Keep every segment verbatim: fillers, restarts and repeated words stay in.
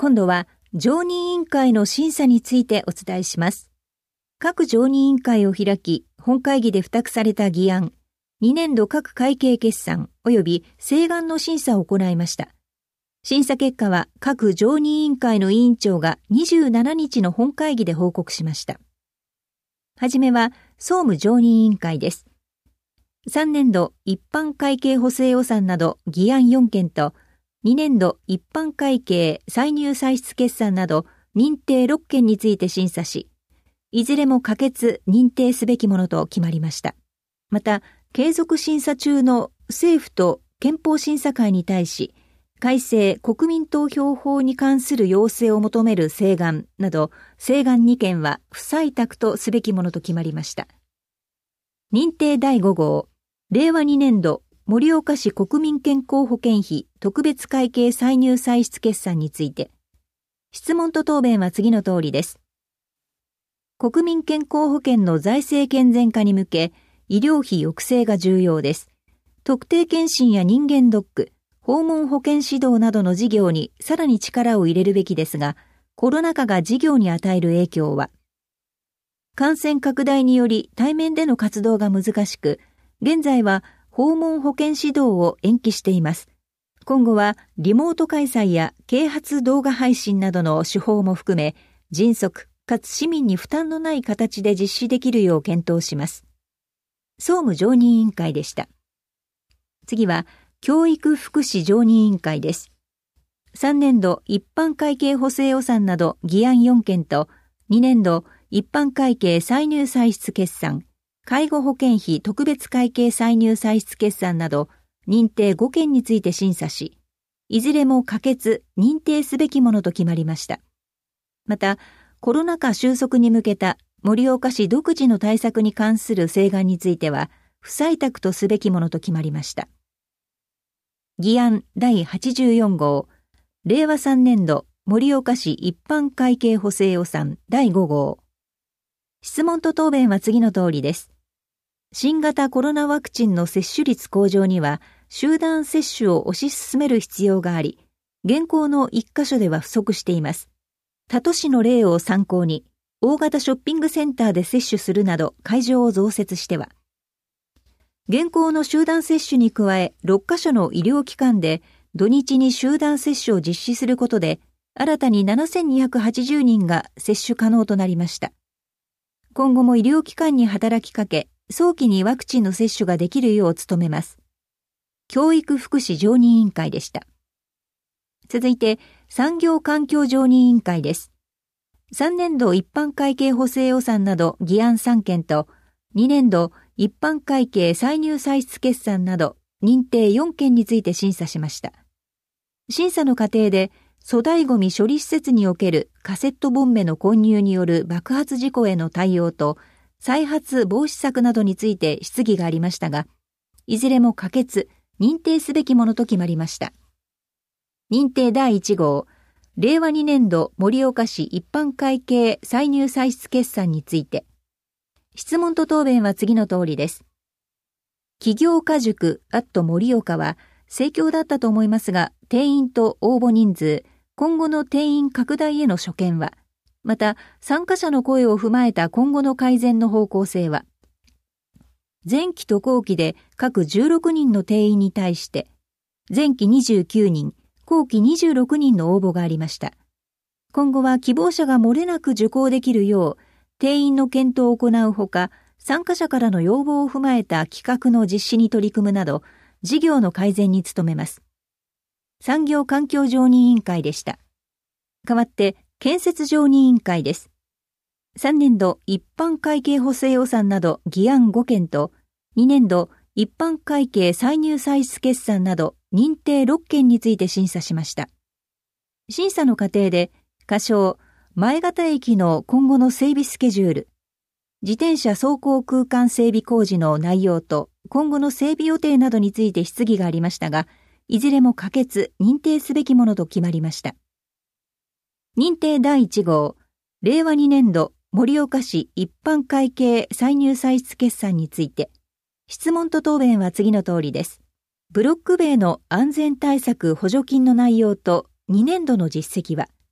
今度は常任委員会の審査についてお伝えします。各常任委員会を開き、本会議で付託された議案、にねんど各会計決算及び請願の審査を行いました。審査結果は各常任委員会の委員長がにじゅうしちにちの本会議で報告しました。はじめは総務常任委員会です。さんねんど一般会計補正予算など議案よんけんと、にねんど一般会計歳入歳出決算など認定ろっけんについて審査し、いずれも可決・認定すべきものと決まりました。また、継続審査中の政府と憲法審査会に対し、改正国民投票法に関する要請を求める請願など、請願にけんは不採択とすべきものと決まりました。認定だいごごう、れいわにねんど盛岡市国民健康保険費特別会計歳入歳出決算について、質問と答弁は次の通りです。国民健康保険の財政健全化に向け、医療費抑制が重要です。特定健診や人間ドック、訪問保健指導などの事業にさらに力を入れるべきですが、コロナ禍が事業に与える影響は、感染拡大により対面での活動が難しく、現在は訪問保健指導を延期しています。今後はリモート開催や啓発動画配信などの手法も含め、迅速かつ市民に負担のない形で実施できるよう検討します。総務常任委員会でした。次は、教育福祉常任委員会です。さんねんど一般会計補正予算など議案よんけんと、にねんど一般会計歳入歳出決算、介護保険費特別会計歳入歳出決算など認定ごけんについて審査し、いずれも可決・認定すべきものと決まりました。また、コロナ禍収束に向けた盛岡市独自の対策に関する請願については、不採択とすべきものと決まりました。議案だいはちじゅうよんごう、れいわさんねんど盛岡市一般会計補正予算だいごごう。質問と答弁は次の通りです。新型コロナワクチンの接種率向上には、集団接種を推し進める必要があり、現行の一箇所では不足しています。他都市の例を参考に、大型ショッピングセンターで接種するなど会場を増設しては、現行の集団接種に加えろっかしょの医療機関で土日に集団接種を実施することで、新たにななせんにひゃくはちじゅうにんが接種可能となりました。今後も医療機関に働きかけ、早期にワクチンの接種ができるよう努めます。教育福祉常任委員会でした。続いて、産業環境常任委員会です。さんねんど一般会計補正予算など議案さんけんと、にねんど一般会計歳入歳出決算など認定よんけんについて審査しました。審査の過程で、粗大ごみ処理施設におけるカセットボンベの混入による爆発事故への対応と、再発防止策などについて質疑がありましたが、いずれも可決・認定すべきものと決まりました。認定だいいちごう、れいわにねんど盛岡市一般会計歳入歳出決算について、質問と答弁は次の通りです。起業家塾アット盛岡は盛況だったと思いますが、定員と応募人数、今後の定員拡大への所見は、また、参加者の声を踏まえた今後の改善の方向性は、前期と後期で各じゅうろくにんの定員に対して、前期にじゅうきゅうにん、後期にじゅうろくにんの応募がありました。今後は希望者が漏れなく受講できるよう、定員の検討を行うほか、参加者からの要望を踏まえた企画の実施に取り組むなど、事業の改善に努めます。産業環境常任委員会でした。代わって、建設常任委員会です。さんねんど一般会計補正予算など議案ごけんと、にねんど一般会計歳入歳出決算など認定ろっけんについて審査しました。審査の過程で、仮称、前形駅の今後の整備スケジュール、自転車走行空間整備工事の内容と今後の整備予定などについて質疑がありましたが、いずれも可決・認定すべきものと決まりました。認定だいいちごう、れいわにねんど盛岡市一般会計歳入歳出決算について、質問と答弁は次の通りです。ブロック塀の安全対策補助金の内容とにねんどの実績は、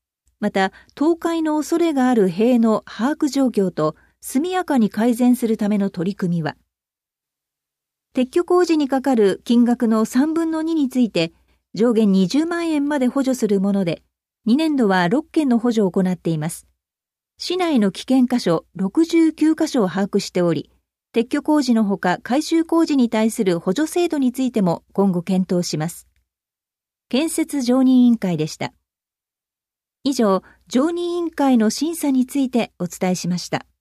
また、倒壊の恐れがある塀の把握状況と速やかに改善するための取り組みは、撤去工事にかかる金額のさんぶんのにについて、上限にじゅうまんえんまで補助するもので、にねんどはろっけんの補助を行っています。市内の危険箇所ろくじゅうきゅうかしょを把握しており、撤去工事のほか改修工事に対する補助制度についても今後検討します。建設常任委員会でした。以上、常任委員会の審査についてお伝えしました。